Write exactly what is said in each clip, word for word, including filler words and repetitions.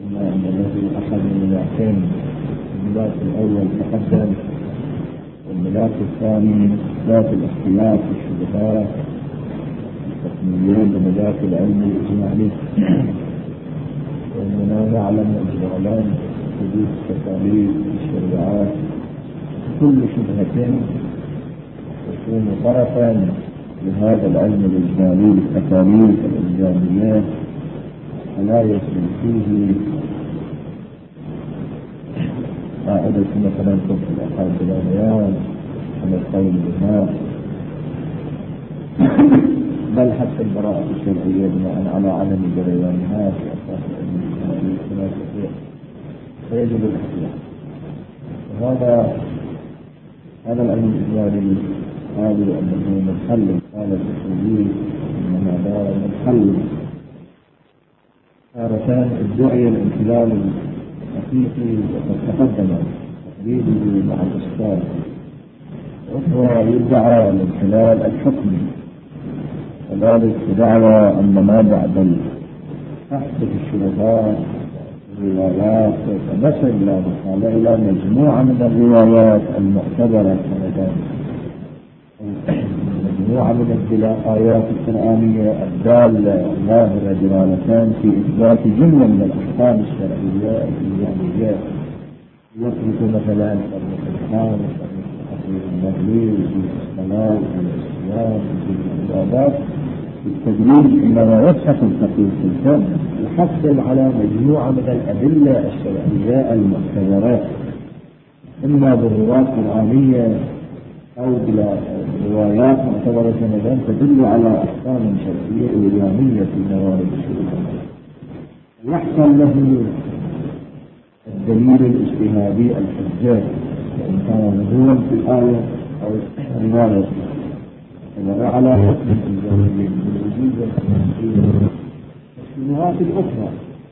أن الذي أخذ الملاكين الملاك الأول تقدم، والملاك الثاني إثبات الاختلاف في الشبهات التقنيين بملاك العلم الإجمالي. وإننا نعلم إجمالا حدوث التكاليف في الشريعات، كل شبهة تكون طرفا لهذا العلم الإجمالي بالتكاليف الإلزامية، فلا يسلم فيه قاعدة مثلا كفر الأقل بالعنيان من القول بالماء، بل حتى البراءة الشرعية بناء على عدم جريانها في أساس العلم الإجمالي كما تطيع، فيجب الاحتياط. وهذا هذا العلم الإجمالي قالوا أنه منحل، قال الأصوليين أن هذا منحل. تارة ادعي الانحلال الحقيقي وقد تقدم تقليده مع الإشكال، وأخرى يدعى الانحلال الحكمي، وذلك بدعوى أن ما بعد البحث في الشبهات الروايات نصل إلى محالة إلى مجموعة من الروايات المعتبرة كذلك، مجموعة من الآيات القرآنية الدالة ظاهرة دلالتان في إثبات جملة من الأحكام الشرعية الإلزامية، يثبت مثلا الإحكام وتحقيق المغلوب والصلاة والصيام والعبادات بالتدريج إنما يبحث الفقيه في الفقه يحصل على مجموعة من الأدلة الشرعية المعتبرة، إما بالروايات القرآنية أو بروايات معتبرة سندان تدل على أحكام شرعية إلزامية في موارد الشريعة، يحصل له الدليل الاجتهادي الحجاج، وإن كان ظهورا في الآية أو رواية فلا على حكم الإلزامي بالوجود والتنزيل. الشبهات الأخرى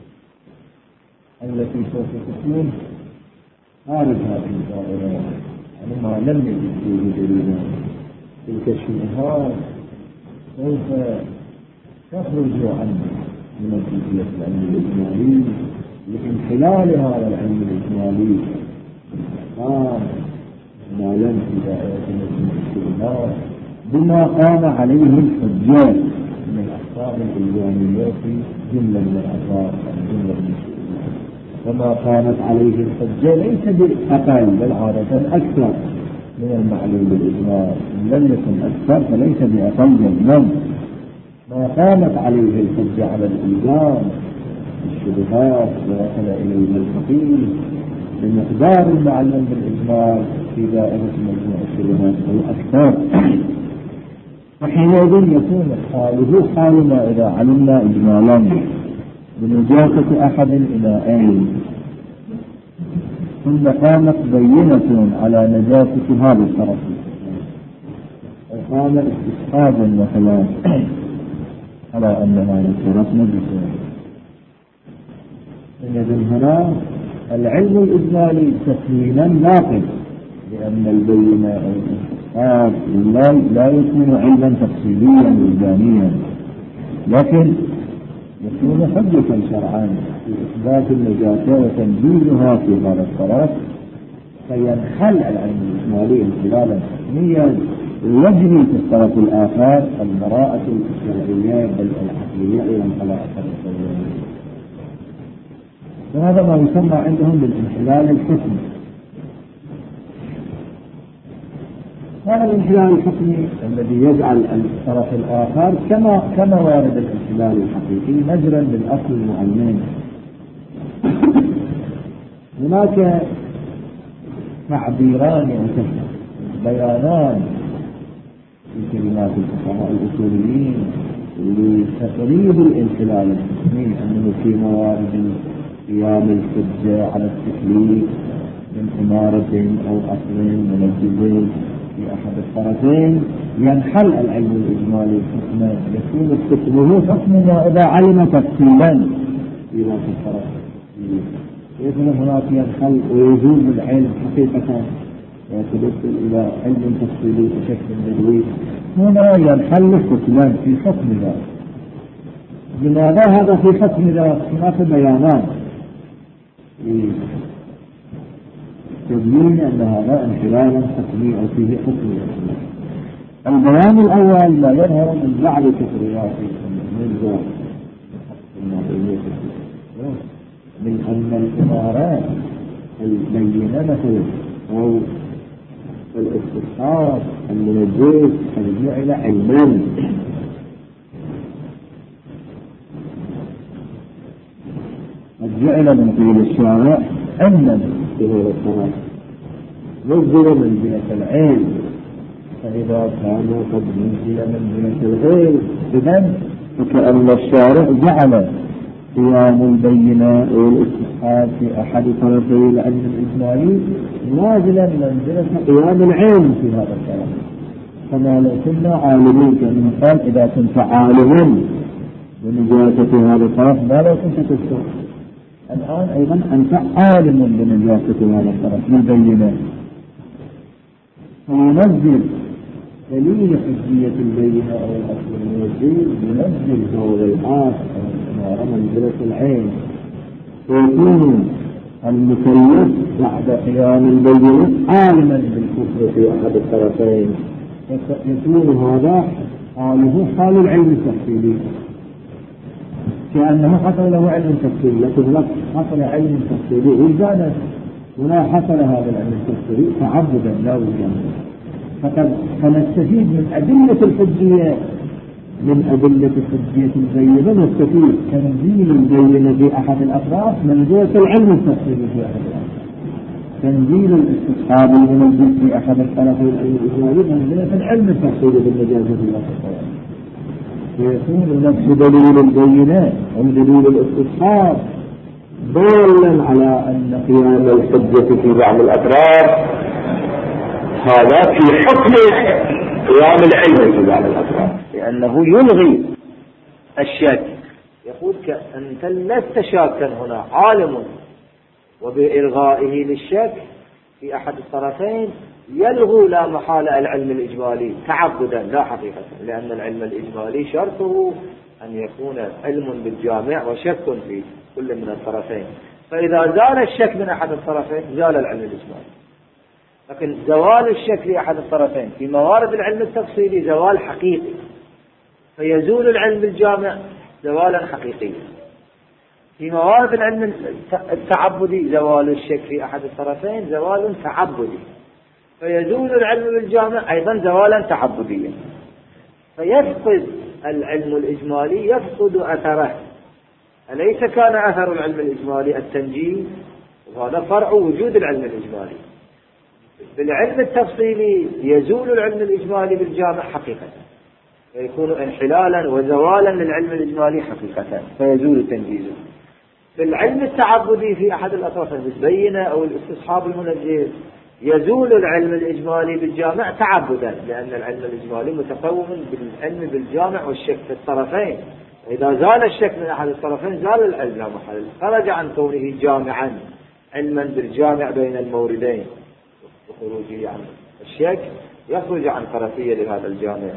التي سوف تكون خارج هذه الدائرة يعني ما لم يجد فيه دليلا، تلك الشبهات سوف تخرج عنه من الجزئية العلم الإجمالي لانحلال هذا العلم الإجمالي قام ما لم في دائرة الشبهات بما قام عليه الحجاج من الأحكام الإلزامية في جملة من الآثار الجملة من الشبهات، وما قامت عليه الحجة ليس بأقل بل عادة أكثر من المعلوم بالإجمال، لم يكن أكثر فليس بأقل من ما قامت عليه الحجة على الإلزام الشبهات ودخل إليه الفقيه بمقدار المعلوم بالإجمال في دائرة مجموع الشبهات أو أكثر، وحينئذ يكون حاله حالنا إذا علمنا إجمالا بنجاسة أحد إلى أين ثم قامت بينة على نجاسة هذا الطرف، وقام استصحاب مثلا على أن هذا الطرف نجسة، إذن هنا العلم الإجمالي تكوينا ناقص، لأن البينة أو الاستصحاب لا, لا يكون علما تفصيليا إلزاميا، لكن يكون حجة شرعا في إثبات النجاسة وتنجيزها في هذا الطرف، فينحل العلم الإجمالي انحلالا حكميا ويجري في الطرف الآخر البراءة الشرعية بل العقلية إلى انحلاء الطرف، وهذا ما يسمى عندهم بالانحلال الحكمي. هذا الانحلال الحكمي الذي يجعل الطرف الآخر كما كما وارد الانحلال الحقيقي نجرا للأصل المعين. هناك تعبيران أو بيانان في كلمات الفقهاء الأصوليين لتقريب الانحلال الحكمي، أنه في موارد قيام الحجة على التكليف من إمارة أو أصل من الجبل في أحد الطرفين ينحل العلم الإجمالي حكما، يكون حكمه حكمه إذا علم تفصيلا في ذات الطرف، يكون هناك ينحل ويجوز العلم حقيقة ويتبدل إلى علم تفصيلي بشكل جدوي، هنا ينحل حكما في حكم ذات. لماذا هذا في حكم ذات؟ هناك بيانات تبين أن هذا انحلالا حكمي أو فيه حكم. البيان الأول ما يظهر من بعض كفريات من من أن الإمارات البينة مثلا أو الاستصحاب المنجز قد جعل علما، قد جعل من قبل الشارع علما في هذا الطرف نزل منزلة العلم. فإذا كان قد نزل منزلة العلم إذن فكأن الشارع جعل قيام البينة والاستصحاب في أحد طرفي العلم الإجمالي نازلا منزلة قيام العلم في هذا الطرف. كما لو كنا عالمين، كان قال إذا كنت عالما بنجاسة هذا الطرف ما لو كنت تستطيع. الآن أيضا أنت عالم بنجاسة هذا الطرف بالبينة، فينزل دليل حجية البينة أو الأصل المنزل ينزل هذا الآخر أو منزلة العين، ويكون المكلف بعد قيام البينة عالما بالكفر في أحد الطرفين، يكون هذا حاله حال العلم التفصيلي، كأنه حصل له علم تفصيلي، لكن لا حصل علم تفصيلي وجدنا ولا حصل هذا العلم التفصيلي تعبدا لا وجدنا. فقد فنستفيد من أدلة الحجية من أدلة حجية البينة نستفيد تنزيل البينة في أحد الأطراف منزلة العلم التفصيلي في أحد الأطراف، تنزيل الاستصحاب المنجز في أحد الطرفين العلم الإجمالي منزلة العلم التفصيلي بالمجاز في الأطراف، ويكون نفس دليل البينة أو دليل الاستصحاب دالا على أن قيام الحجة في بعض الأطراف هذا في حكم قيام العلم في بعض الأطراف، لأنه يلغي الشك. يقول أنت لست شاكا هنا، عالم، وبإلغائه للشك في أحد الطرفين يلغو لا محالة العلم الإجمالي تعبدا لا حقيقة، لأن العلم الإجمالي شرطه أن يكون علم بالجامع وشك في كل من الطرفين، فإذا زال الشك من أحد الطرفين زال العلم الإجمالي. لكن زوال الشك في أحد الطرفين في موارد العلم التفصيلي زوال حقيقي، فيزول العلم بالجامع زوالا حقيقيا. في موارد العلم التعبدي زوال الشك في أحد الطرفين زوال تعبدي، فيزول العلم بالجامع أيضا زوالا تعبديا، فيفقد العلم الإجمالي يفقد أثره. أليس كان أثر العلم الإجمالي التنجيز؟ وهذا فرع وجود العلم الإجمالي. بالعلم التفصيلي يزول العلم الإجمالي بالجامع حقيقة، فيكون انحلالا وزوالا للعلم الإجمالي حقيقة فيزول تنجيزه. بالعلم التعبدي في أحد الأطراف بالبينة أو الاستصحاب المنجز يزول العلم الإجمالي بالجامع تعبدا، لأن العلم الإجمالي متقوم بالعلم بالجامع والشك في الطرفين، إذا زال الشك من أحد الطرفين زال العلم لا محل، خرج عن كونه جامعا علما بالجامع بين الموردين، وخروجه عن الشك يخرج عن طرفية لهذا الجامع.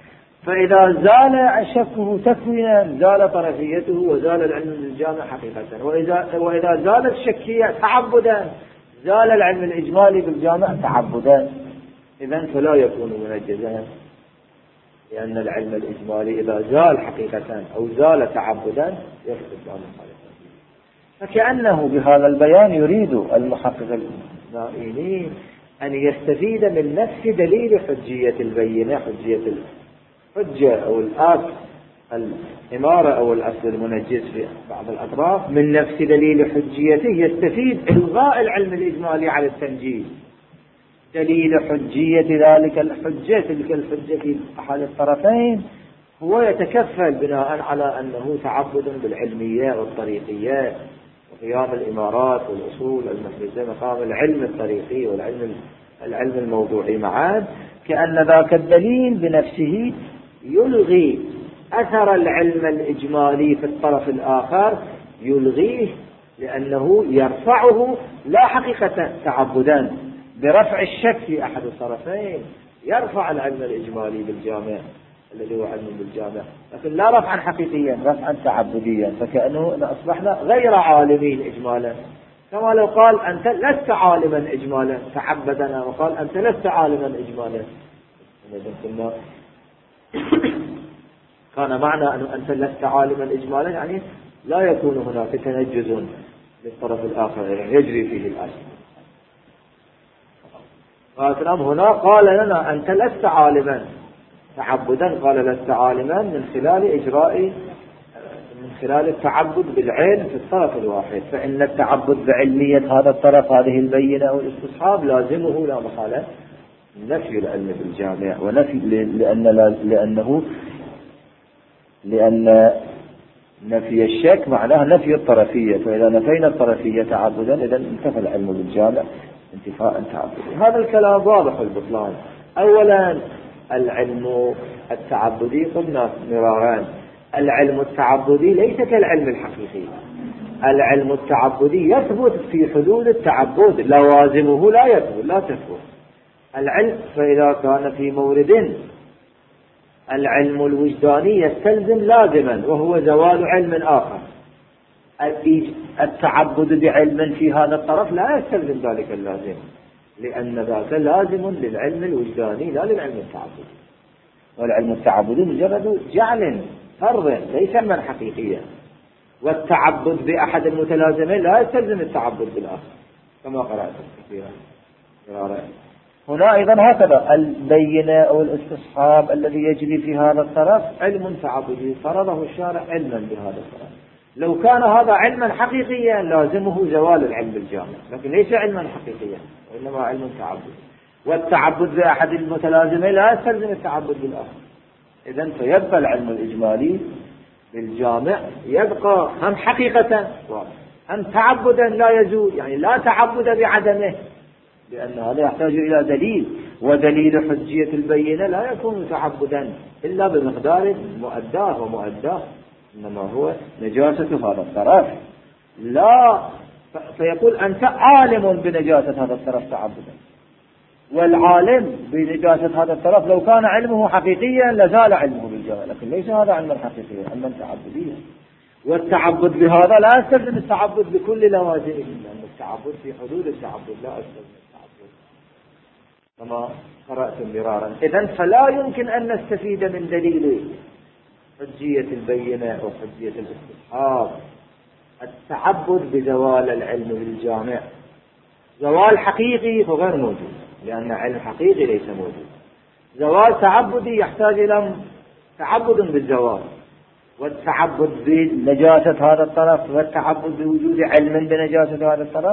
فإذا زال شكه تكوينا زال طرفيته وزال العلم بالجامع حقيقة، وإذا, وإذا زالت الشكية تعبدا زال العلم الإجمالي بالجامع تعبدا، إذن فلا يكون منجزا، لأن العلم الإجمالي إذا زال حقيقة أو زال تعبدا يفقد الجامع حقيقة. فكأنه بهذا البيان يريد المحقق النائلين أن يستفيد من نفس دليل حجية البينة، حجية الحجة أو الأصل الإمارة أو الأصل المنجز في بعض الأطراف، من نفس دليل حجيته يستفيد إلغاء العلم الإجمالي على التنجيز. دليل حجية ذلك الحجة تلك الحجة في أحد الطرفين هو يتكفل بناء على أنه تعبد بالعلمية والطريقية وقيام الإمارات والأصول المحدثة مقام العلم الطريقي والعلم العلم الموضوعي معا، كأن ذاك الدليل بنفسه يلغي أثر العلم الإجمالي في الطرف الآخر، يلغيه لأنه يرفعه لا حقيقة تعبدا برفع الشك في أحد الطرفين، يرفع العلم الإجمالي بالجامع الذي هو علم بالجامع، لكن لا رفعا حقيقيا، رفعا تعبديا، فكأنه أصبحنا غير عالمين إجمالا كما لو قال أنت لست عالما إجمالا تعبدنا، وقال أنت لست عالما إجمالا. كان معنى أن أنت لست عالما إجمالا يعني لا يكون هناك تنجز للطرف الآخر يجري فيه الأجر. فالكلام هنا قال لنا أنت لست عالما تعبدا، قال لست عالما من خلال إجراء من خلال التعبد بالعلم في الطرف الواحد، فإن التعبد بعلمية هذا الطرف هذه البينة أو الاستصحاب لازمه لا محالة نفي العلم بالجامع، ونفي لأن لأنه لأن نفي الشك معناه نفي الطرفية، فإذا نفينا الطرفية تعبدا إذا انتفى العلم بالجامع انتفاء تعبدي. هذا الكلام واضح البطلان. أولا العلم التعبدي قلنا مرارا العلم التعبدي ليس كالعلم الحقيقي. العلم التعبدي يثبت في حدود التعبد، لوازمه لا يثبت لا تثبت العلم. فإذا كان في مورد العلم الوجداني يستلزم لازما وهو زوال علم آخر، التعبد بعلم في هذا الطرف لا يستلزم ذلك اللازم، لأن ذاك لازم للعلم الوجداني لا للعلم التعبدي. والعلم التعبدي مجرد جعل فرض ليس علما حقيقيا، والتعبد بأحد المتلازمين لا يستلزم التعبد بالآخر كما قرأت كثيرا. هنا أيضا هكذا البينة أو الاستصحاب الذي يجري في هذا الطرف علم تعبدي فرضه الشارع علما بهذا الطرف. لو كان هذا علما حقيقيا لازمه زوال العلم الجامع، لكن ليس علما حقيقيا وإنما علم تعبدي. والتعبد بأحد المتلازمين لا يستلزم التعبد بالآخر. إذن فيبقى العلم الإجمالي بالجامع يبقى هم حقيقة هم تعبدا لا يزول، يعني لا تعبد بعدمه، لأن هذا يحتاج إلى دليل، ودليل حجية البينة لا يكون تعبدا إلا بمقدار مؤداه ومؤداه، إنما هو نجاسة هذا الطرف. لا فيقول أنت عالم بنجاسة هذا الطرف تعبدا، والعالم بنجاسة هذا الطرف لو كان علمه حقيقيا لزال علمه بالجامع، لكن ليس هذا علما حقيقيا، علما تعبديا. والتعبد بهذا لا يستلزم التعبد بكل لوازمه، لأن التعبد في حدود التعبد لا يستلزم التعبد كما قرأت مرارا. إذن فلا يمكن أن نستفيد من دليل حجية البينة أو حجية الاستصحاب التعبد بزوال العلم بالجامع. زوال حقيقي هو غير موجود، لأن علم حقيقي ليس موجود. زوال تعبدي يحتاج إلى تعبد بالزوال، والتعبد بنجاسة هذا الطرف والتعبد بوجود علم بنجاسة هذا الطرف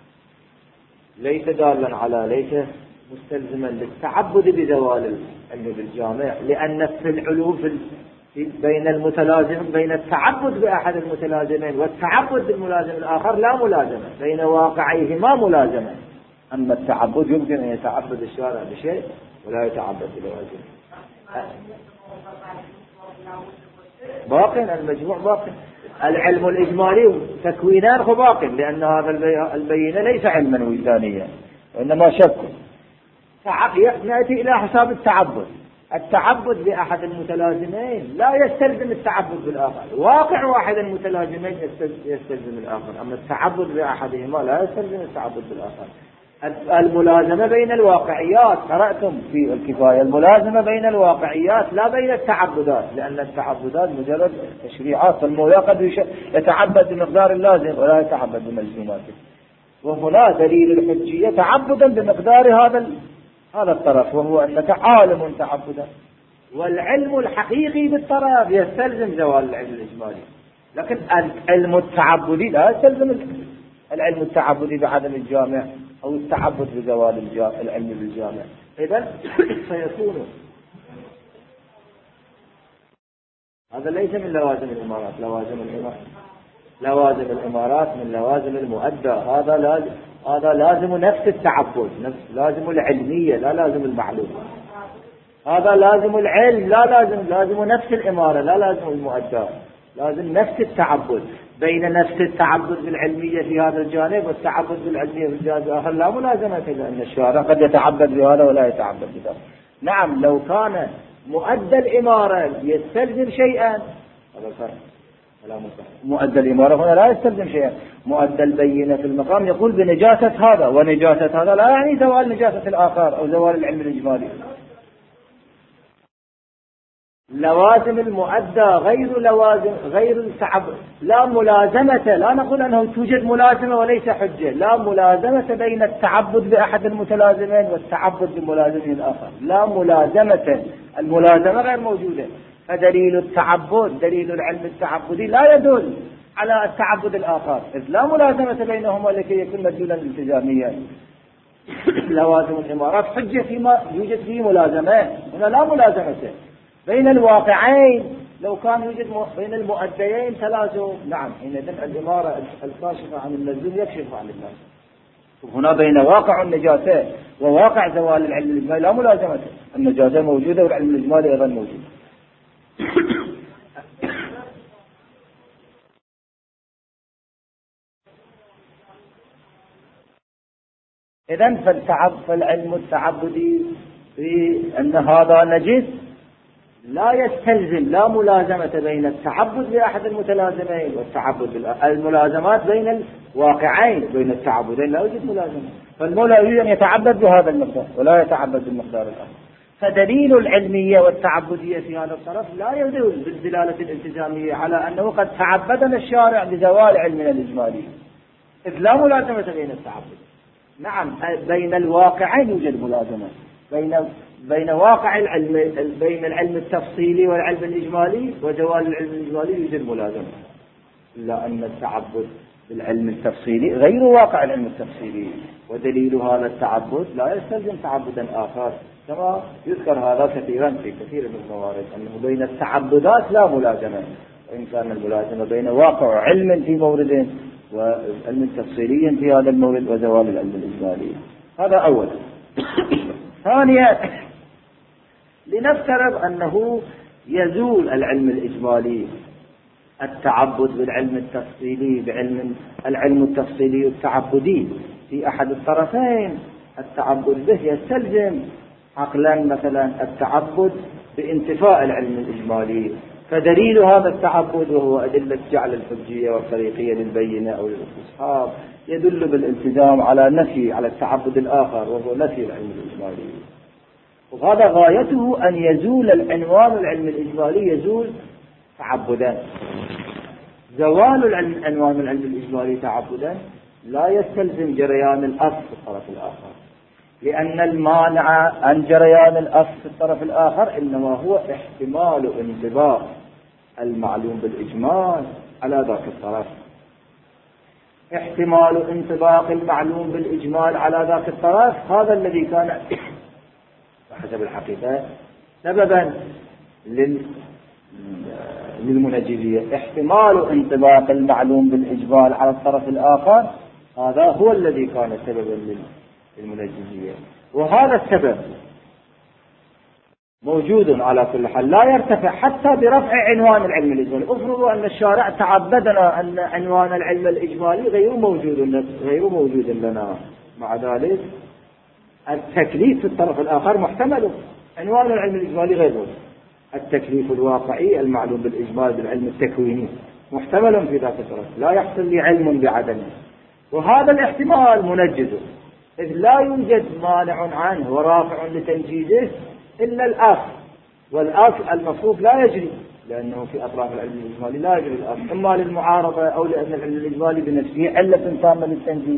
ليس دالا على ليس مستلزما للتعبد بزوال العلم بالجامع، لأن في العلوم في بين المتلازم بين التعبد بأحد المتلازمين والتعبد بالملازم الآخر لا ملازمة، بين واقعيهما ملازمة. أما التعبد يمكن أن يتعبد الشارع بشيء ولا يتعبد بلوازم. باقي المجموع باقي. العلم الإجمالي تكوينان هو باقي، لأن هذا البينة ليس علما وجدانيا وإنما شك. نأتي إلى حساب التعبد. التعبد بأحد المتلازمين لا يستلزم التعبد بالآخر، واقع واحد المتلازمين يستلزم الآخر، أما التعبد بأحدهما لا يستلزم التعبد بالآخر. الملازمة بين الواقعيات قرأتم في الكفاية، الملازمة بين الواقعيات لا بين التعبدات، لأن التعبدات مجرد تشريعات، فالمولى قد يتعبد بمقدار اللازم ولا يتعبد بملزوماته. وهنا دليل الحجية تعبدا بمقدار هذا هذا الطرف، وهو أنك عالم تعبدا. والعلم الحقيقي بالطرف يستلزم زوال العلم الإجمالي، لكن العلم التعبدي لا يستلزم العلم التعبدي بعدم الجامع أو التعبد بزوال العلم بالجامع. إذن سيكون هذا ليس من لوازم الإمارات. لوازم الإمارات لوازم الإمارات من لوازم المؤدى، هذا لازم هذا لازم نفس التعبد، نفس لازم العلمية لا لازم المعلوم. هذا لازم العلم لا لازم لازم نفس الإمارة لا لازم المؤدى، لازم نفس التعبد. بين نفس التعبد بالعلمية في هذا الجانب والتعبد بالعلمية في الجانب الآخر لا ملازمة، لأن الشارع قد يتعبد بهذا ولا يتعبد بهذا. نعم لو كان مؤدى الإمارة يستلزم شيئا هذا فرق، مؤدى الإمارة هنا لا يستلزم شيئا. مؤدى البينة في المقام يقول بنجاسة هذا، ونجاسة هذا لا يعني زوال نجاسة الآخر أو زوال العلم الإجمالي. لوازم المؤدى غير لوازم غير التعبد، لا ملازمة، لا نقول أنه توجد ملازمة وليس حجة، لا ملازمة بين التعبد بأحد المتلازمين والتعبد بملازمه الآخر، لا ملازمة، الملازمة غير موجودة. فدليل التعبد، دليل العلم التعبدي لا يدل على التعبد الآخر، إذ لا ملازمة بينهما لكي يكون مدلولا التزاميا. لوازم الإمارات حجة فيما يوجد فيه ملازمة، هنا لا ملازمة بين الواقعين. لو كان يوجد بين المؤديين تلازم، نعم حينئذ الإمارة الكاشفة عن الملزوم يكشف عن اللازم. هنا بين واقع النجاسة وواقع زوال العلم الإجمالي لا ملازمة، النجاسة موجودة والعلم الإجمالي أيضا موجود. إذن فالتعب فالعلم التعبدي في أن هذا نجس لا يستلزم لا ملازمة بين التعبد بأحد المتلازمين والتعبد، الملازمات بين الواقعين بين التعبدين لا يوجد ملازمة، فالمولى يريد أن يتعبد بهذا المقدار ولا يتعبد بالمقدار الآخر. فدليل العلمية والتعبدية في هذا الطرف لا يدل بالدلالة الالتزامية على أنه قد تعبدنا الشارع بزوال علمنا الإجمالي، إذ لا ملازمة بين التعبد. نعم بين الواقعين يوجد ملازمة، بين بين واقع العلم بين العلم التفصيلي والعلم الإجمالي وزوال العلم الإجمالي يوجد ملازمة، إلا أن التعبد بالعلم التفصيلي غير واقع العلم التفصيلي، ودليل هذا التعبد لا يستلزم تعبدا آخر، كما يذكر هذا كثيرا في كثير من الموارد أنه بين التعبدات لا ملازمة، وإن كان الملازمة بين واقع علم في مورد وعلم تفصيلي في هذا المورد وزوال العلم الإجمالي. هذا أولا. ثانيا، لنفترض أنه يزول العلم الإجمالي التعبد بالعلم التفصيلي بعلم العلم التفصيلي التعبدي في أحد الطرفين، التعبد به يستلزم عقلا مثلا التعبد بانتفاء العلم الإجمالي، فدليل هذا التعبد وهو أدلة جعل الحجية والطريقية للبينة أو للاستصحاب يدل بالالتزام على نفي على التعبد الآخر وهو نفي العلم الإجمالي، وهذا غايته أن يزول العنوان العلم الإجمالي، يزول تعبدا. زوال العلم عنوان العلم الإجمالي تعبدا لا يستلزم جريان الأصل في الطرف الآخر، لأن المانع عن جريان الأصل في الطرف الآخر إنما هو احتمال انطباق المعلوم بالإجمال على ذاك الطرف، احتمال انطباق المعلوم بالإجمال على ذاك الطرف هذا الذي كان حسب الحقيقة سببا لل للمنجزية، احتمال انطباق المعلوم بالإجمال على الطرف الآخر هذا هو الذي كان سببا للمنجزية، وهذا السبب موجود على كل حال لا يرتفع حتى برفع عنوان العلم الإجمالي. افرضوا أن الشارع تعبدنا أن عنوان العلم الإجمالي غير موجود غير موجود لنا، مع ذلك التكليف في الطرف الآخر محتمل، عنوان العلم الإجمالي غير موجود، التكليف الواقعي المعلوم بالإجمال بالعلم التكويني محتمل في ذاك الطرف، لا يحصل لي علم بعدمه، وهذا الاحتمال منجز، إذ لا يوجد مانع عنه ورافع لتنجيزه إلا الأصل، والأصل المفروض لا يجري، لأنه في أطراف العلم الإجمالي لا يجري الأصل، إما للمعارضة أو لأن العلم الإجمالي بنفسه علة تامة للتنجيز.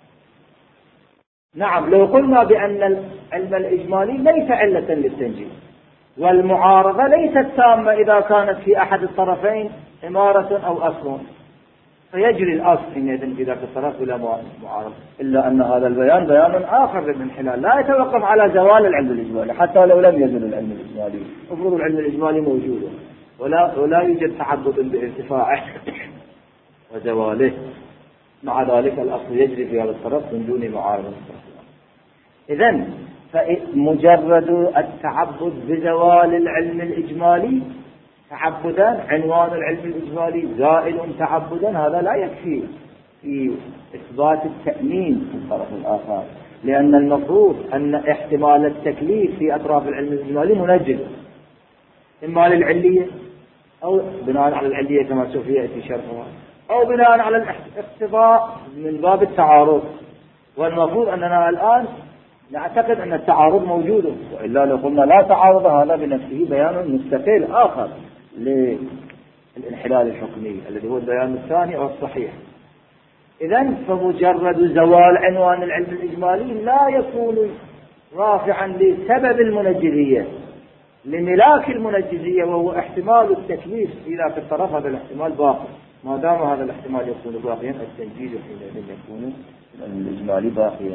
نعم لو قلنا بأن العلم الإجمالي ليس علة للتنجيز والمعارضة ليست تامة إذا كانت في أحد الطرفين إمارة أو أصل، فيجري الأصل حينئذ في ذاك الطرف ولا معارضة، إلا أن هذا البيان بيان آخر للانحلال لا يتوقف على زوال العلم الإجمالي حتى لو لم يزل العلم الإجمالي، افرض العلم الإجمالي موجود ولا ولا يوجد تعبد بارتفاعه وزواله، مع ذلك الأصل يجري في هذا الطرف من دون معارضة. إذن فمجرد التعبد بزوال العلم الإجمالي تعبدا، عنوان العلم الإجمالي زائل تعبدا، هذا لا يكفي في إثبات التأمين في الطرف الآخر، لأن المفروض أن احتمال التكليف في أطراف العلم الإجمالي منجز، إما للعلية أو بناء على العلية كما سوف يأتي شرحها، أو بناء على الاقتضاء من باب التعارض. والمفروض أننا الآن نعتقد أن التعارض موجود، وإلا لو قلنا لا تعارض هذا بنفسه بيان مستقل آخر للانحلال الحكمي الذي هو البيان الثاني أو الصحيح. إذن فمجرد زوال عنوان العلم الإجمالي لا يكون رافعا لسبب المنجزية، لملاك المنجزية، وهو احتمال التكليف إذا في الطرف هذا الاحتمال باقي. ما دام هذا الاحتمال يكون باقيا التنجيز حينئذ يكون الإجمالي باقيا.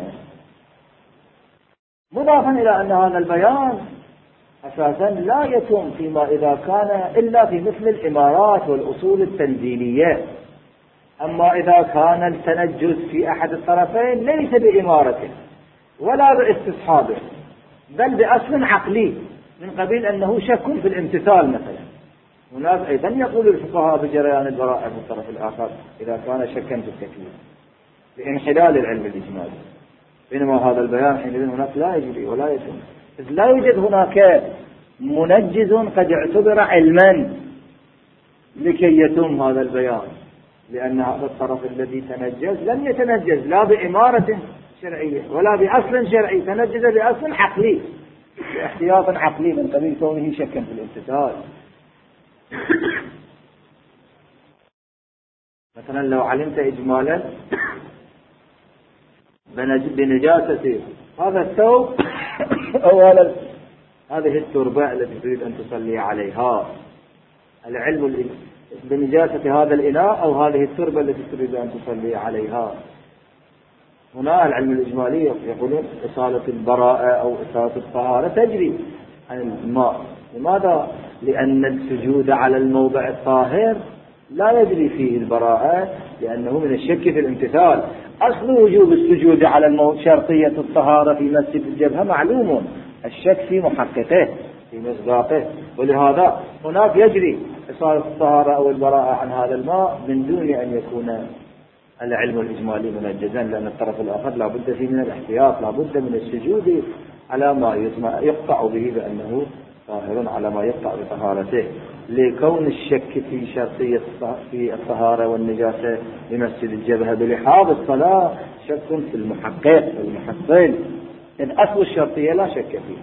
مضافا إلى أن هذا البيان أساسا لا يتم فيما إذا كان إلا في مثل الإمارات والأصول التنزيلية. أما إذا كان التنجز في أحد الطرفين ليس بإمارته ولا باستصحابه، بل بأصل عقلي من قبيل أنه شك في الامتثال مثلا. هناك أيضا يقول الفقهاء بجريان البراءة في الطرف الآخر إذا كان شكا في التكليف لانحلال العلم الإجمالي، بينما هذا البيان حينئذ هناك لا يجري ولا يتم، إذ لا يوجد هناك منجز قد اعتبر علما لكي يتم هذا البيان، لأن هذا الطرف الذي تنجز لم يتنجز لا بإمارة شرعية ولا بأصل شرعي، تنجز بأصل عقلي، باحتياط عقلي من قبيل كونه شكا في الامتثال. مثلا لو علمت إجمالا بنجاسة هذا الثوب أو هذه التربة التي تريد أن تصلي عليها، العلم بنجاسة هذا الإناء أو هذه التربة التي تريد أن تصلي عليها، هنا العلم الإجمالي يقولون إصالة البراءة أو إصالة الطهارة تجري عن الماء. لماذا؟ لأن السجود على الموضع الطاهر لا يجري فيه البراءة، لأنه من الشك في الامتثال. أصل وجوب السجود على الموضع شرطية الطهارة في مسجد الجبهة معلوم، الشك في محققه في مصداقه، ولهذا هناك يجري إصالة الطهارة أو البراءة عن هذا الماء من دون أن يكون العلم الإجمالي منجزا، لأن الطرف الآخر لا بد فيه من الاحتياط، لا بد من السجود على ما يقطع به بأنه طاهر، على ما يقطع بطهارته، لكون الشك في شرطية في الطهارة والنجاسة لمسجد الجبهة بلحاظ الصلاة شك في المحقق والمحصل، إذ أصل الشرطية لا شك فيه.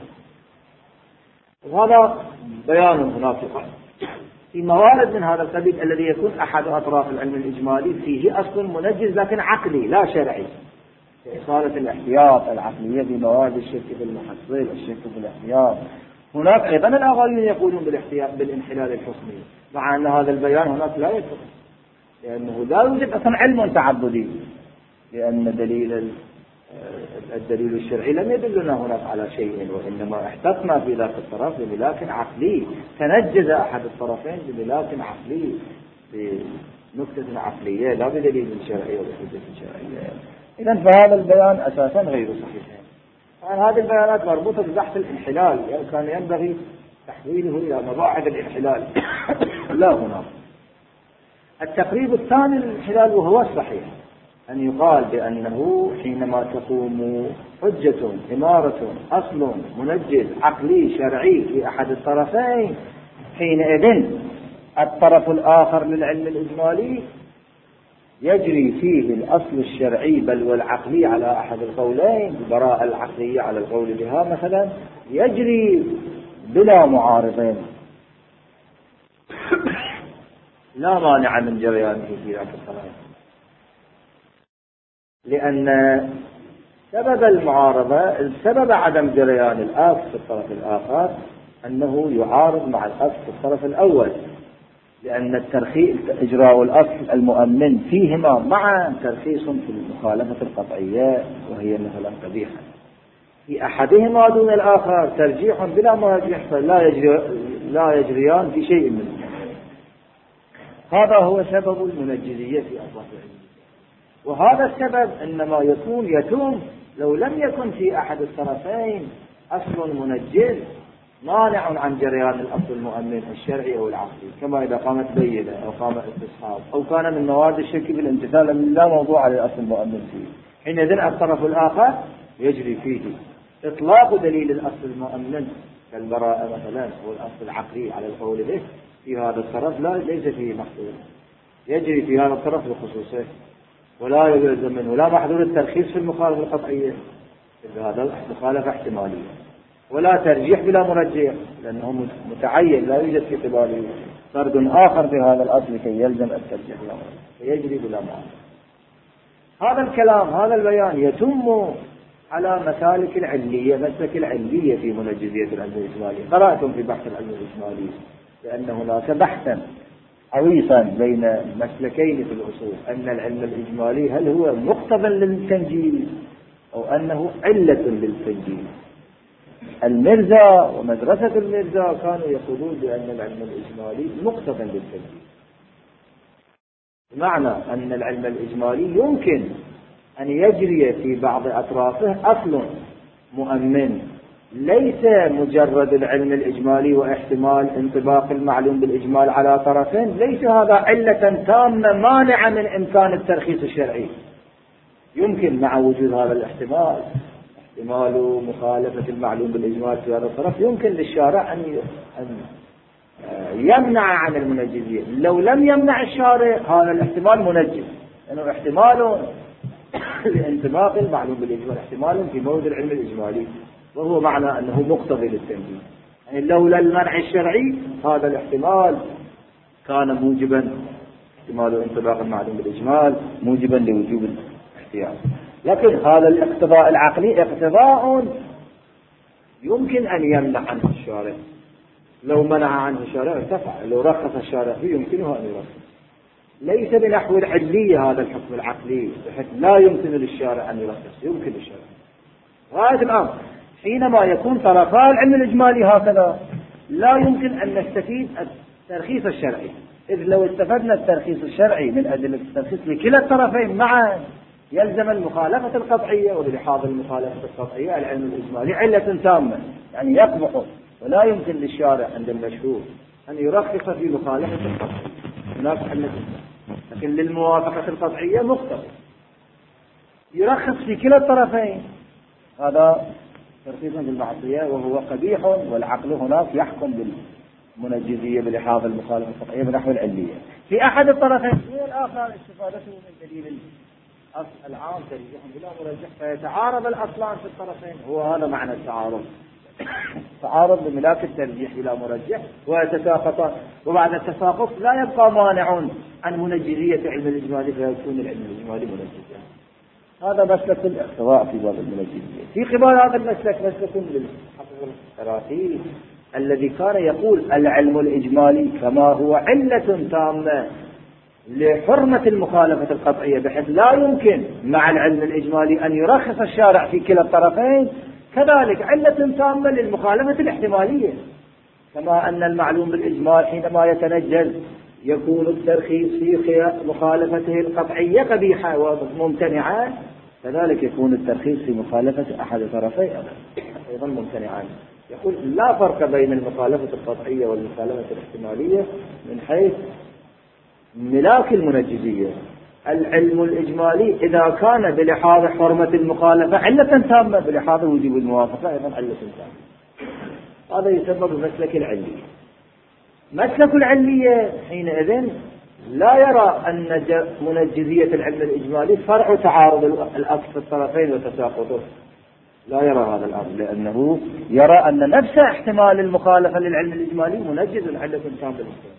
وهذا بيان هناك في موارد من هذا القبيل الذي يكون أحد أطراف العلم الإجمالي فيه أصل منجز لكن عقلي لا شرعي، إصالة الاحتياط العقلية بموارد الشك بالمحصل، الشك بالاحتياط. هناك أيضا الآخرين يقولون بالاحتياط بالانحلال الحكمي، مع أن هذا البيان هناك لا يكون، لأنه لا يوجد أصلا علم تعبدي، لأن دليل الدليل الشرعي لم يدلنا هناك على شيء، وإنما احتطنا في ذاك الطرف بملاك عقلي، تنجز أحد الطرفين بملاك عقلي بنكتة عقلية لا بدليل شرعي ولا بحجة شرعية. إذن فهذا البيان أساسا غير صحيح. هذه البيانات مربوطة ببحث الانحلال، يعني كان ينبغي تحويله إلى مباحث الانحلال لا هنا. التقريب الثاني للانحلال وهو الصحيح أن يقال بأنه حينما تقوم حجة إمارة أصل منجز عقلي شرعي في أحد الطرفين، حينئذ الطرف الآخر للعلم الإجمالي يجري فيه الأصل الشرعي بل والعقلي على أحد القولين، البراءة العقلية على القول بها مثلا، يجري بلا معارضين لا مانع من جريانه في ذاك الطرف، لأن سبب المعارضة سبب عدم جريان الأصل في الطرف الآخر أنه يعارض مع الأصل في الطرف الأول، لأن الترخيص إجراء الأصل المؤمن فيهما معا ترخيص في المخالفة القطعية وهي مثلا قبيحة، في أحدهما دون الآخر ترجيح بلا مرجح فلا يجري لا يجريان في شيء منه. هذا هو سبب المنجزية في أطراف العلم، وهذا السبب إنما يكون يتم لو لم يكن في أحد الطرفين أصل منجز مانع عن جريان الأصل المؤمن الشرعي أو العقلي، كما إذا قامت بينة أو قام استصحاب أو كان من مواد الشك بالامتثال لا موضوع للأصل المؤمن فيه، حينئذ الطرف الآخر يجري فيه إطلاق دليل الأصل المؤمن كالبراءة مثلا أو الأصل العقلي على القول به في هذا الطرف لا ليس فيه محظور، يجري في هذا الطرف بخصوصه ولا يلزم منه لا محظور الترخيص في المخالفة القطعية، هذا مخالفة احتمالية، ولا ترجيح بلا مرجح لأنه متعين لا يوجد في قباله فرد آخر في هذا الأصل كي يلزم الترجيح بلا مرجح فيجري بلا معارض. هذا الكلام هذا البيان يتم على مسالك العلية، مسلك العلية في منجزية العلم الإجمالي. قرأتم في بحث العلم الإجمالي لأن هناك بحثا عويصا بين مسلكين في الأصول، أن العلم الإجمالي هل هو مقتضى للتنجيز أو أنه علة للتنجيز. المرزا ومدرسة المرزا كانوا يقولون بأن العلم الإجمالي مقتضى للتنجيز، بمعنى أن العلم الإجمالي يمكن أن يجري في بعض أطرافه أصل مؤمن، ليس مجرد العلم الإجمالي واحتمال انطباق المعلوم بالإجمال على طرفين، ليس هذا علة تامة مانعة من إمكان الترخيص الشرعي. يمكن مع وجود هذا الاحتمال، احتمال مخالفة المعلوم بالإجمال في هذا الطرف، يمكن للشارع أن يمنع عن المنجزية. لو لم يمنع الشارع هذا الاحتمال منجز، لأنه احتمال لانطباق المعلوم بالإجمال، احتمال في موضع العلم الإجمالي، وهو معنى أنه مقتضي للتنجيز. يعني لولا المنع الشرعي هذا الاحتمال كان موجبا، احتمال انطباق المعلوم بالإجمال موجبا لوجوب الاحتياط. لكن هذا الاقتضاء العقلي اقتضاء يمكن أن يمنع عنه الشارع، لو منع عنه الشارع ارتفع، لو رخص الشارع فيه يمكنه أن يرخص. ليس بنحو العلية هذا الحكم العقلي بحيث لا يمكن للشارع أن يرخص، يمكن للشارع. غاية الأمر حينما يكون طرفا العلم الإجمالي هكذا لا يمكن أن نستفيد الترخيص الشرعي، إذ لو استفدنا الترخيص الشرعي من أجل الترخيص لكلا الطرفين معا يلزم المخالفة القطعية، وبلحاظ المخالفة القطعية العلم الإجمالي علة تامة يعني يقبح، ولا يمكن للشارع عند المشهور أن يرخص في مخالفة القطعية، هناك علة. لكن للموافقة القطعية مقتضى يرخص في كلا الطرفين، هذا ترخيص بالمعصية وهو قبيح، والعقل هناك يحكم بالمنجزية بلحاظ المخالفة القطعية بنحو العلية. في أحد الطرفين والآخر استفادته من دليل الأصل العام ترجيح بلا مرجح، فيتعارض الأصلان في الطرفين، هو هذا معنى التعارض، تعارض بملاك الترجيح بلا مرجح ويتساقطان، وبعد التساقط لا يبقى مانع عن منجزية علم الإجمالي فيكون العلم الإجمالي منجزا. هذا مسلك الاقتضاء في باب المنجزية. في قبال هذا المسلك مسلك للحقيقة الثلاثي الذي كان يقول العلم الإجمالي كما هو علة تامة لحرمة المخالفة القطعية بحيث لا يمكن مع العلم الإجمالي أن يرخص الشارع في كلا الطرفين، كذلك علة تامة للمخالفة الاحتمالية، كما أن المعلوم بالإجمال حينما يتنجز يكون الترخيص في مخالفته القطعية قبيحة وممتنعة، كذلك يكون الترخيص في مخالفة أحد طرفي أيضا ممتنعا. يقول لا فرق بين المخالفة القطعية والمخالفة الاحتمالية من حيث ملاك المنجزية. العلم الإجمالي إذا كان بلحاظ حرمة المخالفة علة تامة، بلحاظ وجوب الموافقة أيضا علة تامة. هذا يسبب مسلك العلية. مسلك العلية حينئذ لا يرى أن منجزية العلم الإجمالي فرع تعارض الأصل في الطرفين وتساقطه، لا يرى هذا الأمر، لأنه يرى أن نفس احتمال المخالفة للعلم الإجمالي منجز علة تامة.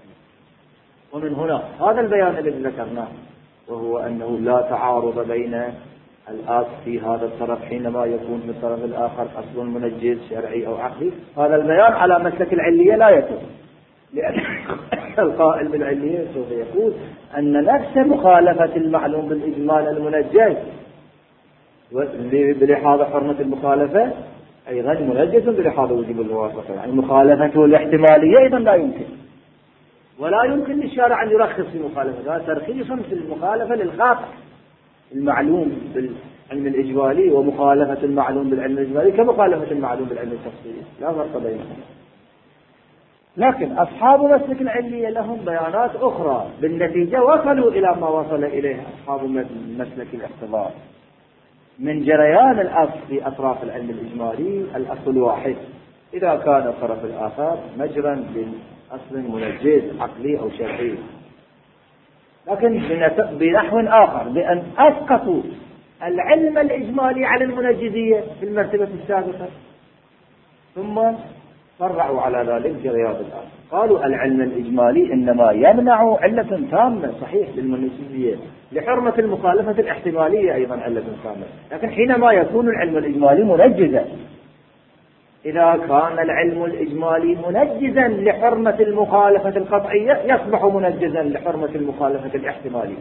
ومن هنا هذا البيان الذي ذكرناه، وهو أنه لا تعارض بين الأصل في هذا الطرف حينما يكون في الطرف الآخر أصل منجز شرعي أو عقلي، هذا البيان على مسلك العلية لا يتم، لأن القائل بالعلية سوف يقول أن نفس مخالفة المعلوم بالإجمال المنجز بلحاظ حرمة المخالفة أيضا منجز بلحاظ وجوب الموافقة، يعني مخالفته الاحتمالية أيضا لا يمكن، ولا يمكن للشارع أن يرخص في مخالفة، هذا ترخيص في المخالفة للخاطئ المعلوم بالعلم الإجمالي، ومخالفة المعلوم بالعلم الإجمالي كمخالفة المعلوم بالعلم التفصيلي، لا فرق بينهم. لكن أصحاب مسلك العلية لهم بيانات أخرى، بالنتيجة وصلوا إلى ما وصل إليه أصحاب مسلك الاقتضاء من جريان الأصل في أطراف العلم الإجمالي. الأصل واحد، إذا كان الطرف الآخر مجرا أصل منجز عقلي أو شرعي، لكن بنحو آخر بأن أسقطوا العلم الإجمالي على المنجزية في المرتبة السابقة، ثم فرعوا على ذلك جريات الآخر. قالوا العلم الإجمالي إنما يمنع علة تامة صحيح للمنجزية، لحرمة المخالفة الاحتمالية أيضا علة تامة، لكن حينما يكون العلم الإجمالي منجزا، إذا كان العلم الإجمالي منجزا لحرمة المخالفة القطعية يصبح منجزا لحرمة المخالفة الاحتمالية.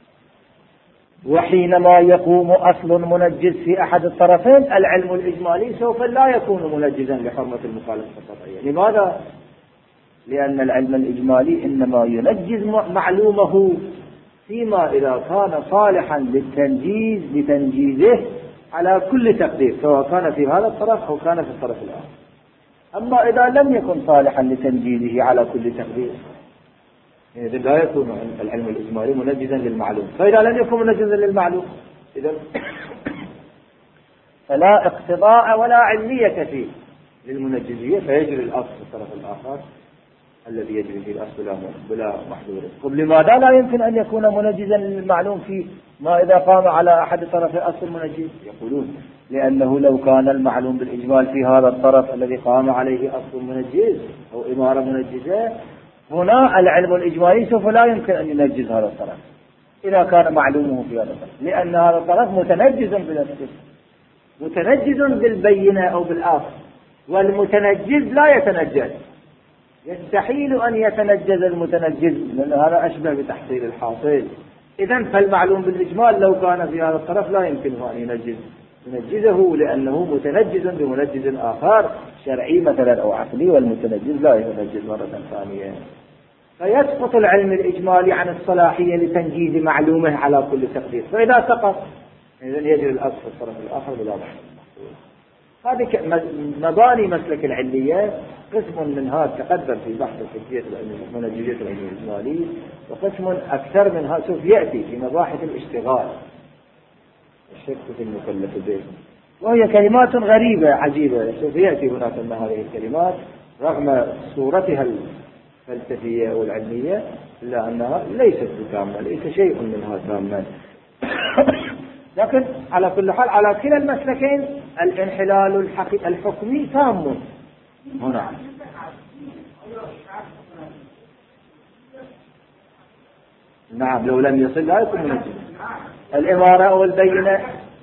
وحينما يقوم أصل منجز في أحد الطرفين العلم الإجمالي سوف لا يكون منجزا لحرمة المخالفة القطعية. لماذا؟ لأن العلم الإجمالي إنما ينجز معلومه فيما إذا كان صالحا للتنجيز لتنجيزه على كل تقدير، سواء كان في هذا الطرف أو كان في الطرف الآخر. أما إذا لم يكن صالحا لتنجيزه على كل تقدير إذا لا يكون العلم الإجمالي منجزا للمعلوم. فإذا لم يكن منجزا للمعلوم إذا فلا اقتضاء ولا علمية فيه للمنجزية، فيجري الأصل في الطرف الآخر الذي يجري في الأصل بلا محظور. طب لماذا لا يمكن أن يكون منجزا للمعلوم في ما إذا قام على أحد طرفي أصل منجز؟ يقولون لأنه لو كان المعلوم بالإجمال في هذا الطرف الذي قام عليه أصل منجز أو إمارة منجزة، هنا العلم الإجمالي سوف لا يمكن أن ينجز هذا الطرف إذا كان معلومه في هذا الطرف، لأن هذا الطرف متنجز بنفسه، متنجز بالبينة أو بالآخر، والمتنجز لا يتنجز، يستحيل أن يتنجز المتنجز، لأن هذا أشبه بتحصيل الحاصل. إذن فالمعلوم بالإجمال لو كان في هذا الطرف لا يمكنه أن ينجز ينجزه، لأنه متنجز بمنجز آخر شرعي مثلا أو عقلي، والمتنجز لا يتنجز مرة ثانية. فيسقط العلم الإجمالي عن الصلاحية لتنجيز معلومه على كل تقدير، فإذا سقط إذن يجري الأصل في الطرف الآخر بلا بحث. هذه مباني مسلك العلية، قسم منها تقدم في بحث الفقهية منجزية العلم الإجمالي، وقسم أكثر منها سوف يأتي في مباحث الاشتغال الشك في المكلف به، وهي كلمات غريبة عجيبة سوف يأتي هناك من هذه الكلمات رغم صورتها الفلسفية والعلمية، إلا أنها ليست بتامة، ليس شيء منها تاما. لكن على كل حال على كلا المسلكين الانحلال الحكمي تام هنا. نعم لو لم يصل لا يكون منجز. الإمارة أو البينة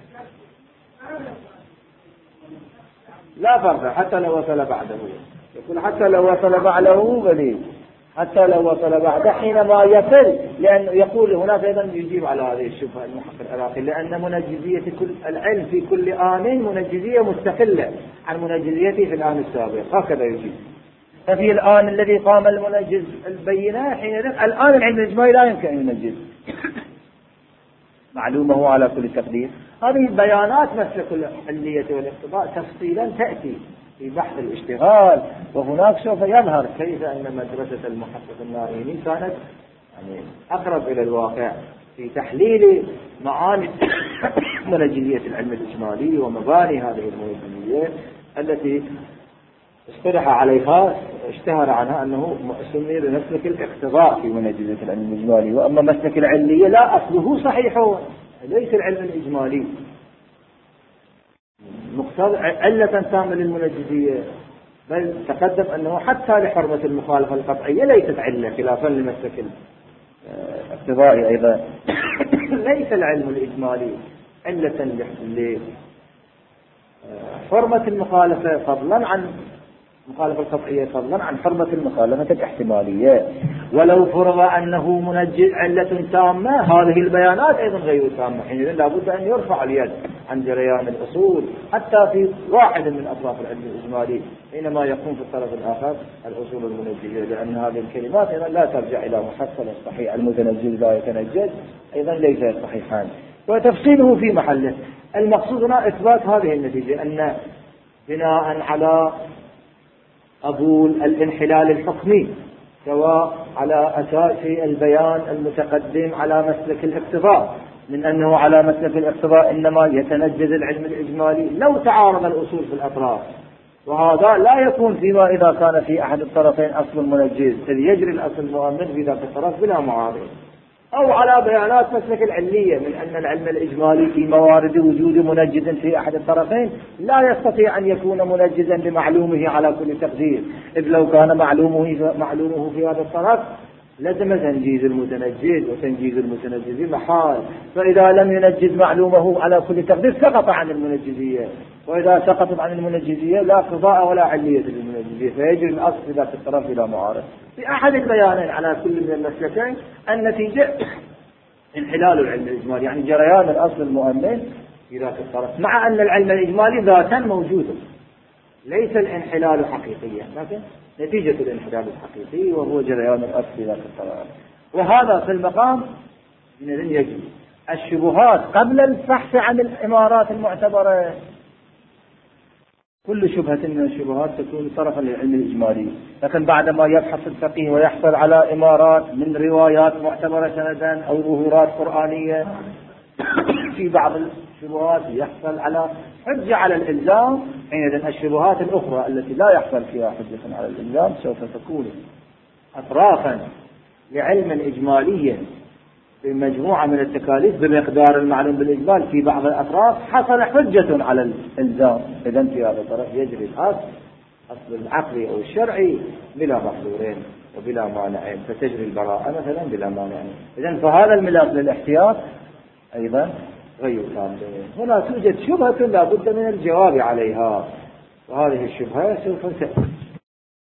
لا فرق حتى لو وصل بعده، يقول حتى لو وصل بعده بلي حتى لو وصل بعده حينما يصل، لأن يقول هناك أيضا يجيب على هذه الشبهة المحقق العراقي، لأن منجزية كل العلم في كل آن منجزية مستقلة عن منجزيته في الآن السابق، هكذا يجيب. ففي الآن الذي قام المنجز البينة حينئذ الآن العلم الإجمالي لا يمكن أن ينجز معلومه على كل تقدير. هذه البيانات مسلك العلية والاقتضاء تفصيلا تأتي في بحث الاشتغال، وهناك سوف يظهر كيف أن مدرسة المحقق الناريني كانت يعني أقرب إلى الواقع في تحليل معاني منجزية العلم الإجمالي ومباني هذه المنجزية التي اصطلح عليها اشتهر عنها أنه سمي بمسلك الاقتضاء في منجزية العلم الإجمالي. وأما مسلك العلية لا أصله صحيح، ليس العلم الإجمالي مقتضى علة تامة للمنجزية، بل تقدم أنه حتى لحرمة المخالفة القطعية ليست علة، خلافا لمسلك الاقتضاء أيضا. ليس العلم الإجمالي علة لحرمة المخالفة فضلا عن المخالفة القطعية فضلا عن حرمة المخالفة الاحتمالية. ولو فرض أنه منجز علة تامة هذه البيانات أيضا غير تامة، حينئذ لابد أن يرفع اليد عن جريان الأصول حتى في واحد من أطراف العلم الإجمالي حينما يكون في الطرف الآخر الأصول المنجزة، لأن هذه الكلمات أيضا لا ترجع إلى محصل الصحيح. المتنجز لا يتنجز أيضا ليس صحيحان، وتفصيله في محله. المقصود هنا إثبات هذه النتيجة، أن بناء على قبول الانحلال الحكمي سواء على أساس البيان المتقدم على مسلك الاقتضاء، من أنه على مسلك الاقتضاء إنما يتنجز العلم الإجمالي لو تعارض الأصول في الأطراف، وهذا لا يكون فيما إذا كان في أحد الطرفين أصل منجز، إذ يجري الأصل المؤمن في ذاك الطرف بلا معارض. أو على بيانات مسلك العلية من أن العلم الإجمالي في موارد وجود منجز في أحد الطرفين لا يستطيع أن يكون منجزا لمعلومه على كل تقدير، إذ لو كان معلومه معلومه في هذا الطرف لزم تنجيز المتنجز، وتنجيز المتنجز محال، فإذا لم ينجز معلومه على كل تقدير سقط عن المنجزية، وإذا سقطت عن المنجزية لا قضاء ولا علية للمنجزية، فيجري الأصل في ذاك الطرف بلا معارض. في أحد البيانين على كل من المسلكين النتيجة انحلال العلم الإجمالي، يعني جريان الأصل المؤمن في ذاك الطرف، مع أن العلم الإجمالي ذاتا موجود، ليس الانحلال حقيقيا لكن نتيجة الانحلال الحقيقي وهو جريان الأصل في ذاك الطرف. وهذا في المقام من يجري الشبهات قبل البحث عن الإمارات المعتبرة. كل شبهة من الشبهات تكون طرفا للعلم الإجمالي، لكن بعدما يبحث الفقيه ويحصل على إمارات من روايات معتبرة سندا أو ظهورات قرآنية في بعض الشبهات يحصل على حجة على الإلزام، حينئذ الشبهات الأخرى التي لا يحصل فيها حجة على الإلزام سوف تكون أطرافا لعلم إجمالي بمجموعة من التكاليف بمقدار المعلوم بالإجمال في بعض الأطراف حصل حجة على الإلزام. إذن في هذا الطرف يجري الأصل أصل العقلي أو الشرعي بلا محظورين وبلا مانعين، فتجري البراءة مثلا بلا مانعين. إذن فهذا الملاك للاحتياط أيضا غير كامل. هنا توجد شبهة لا بد من الجواب عليها، وهذه الشبهة سوف تأتي.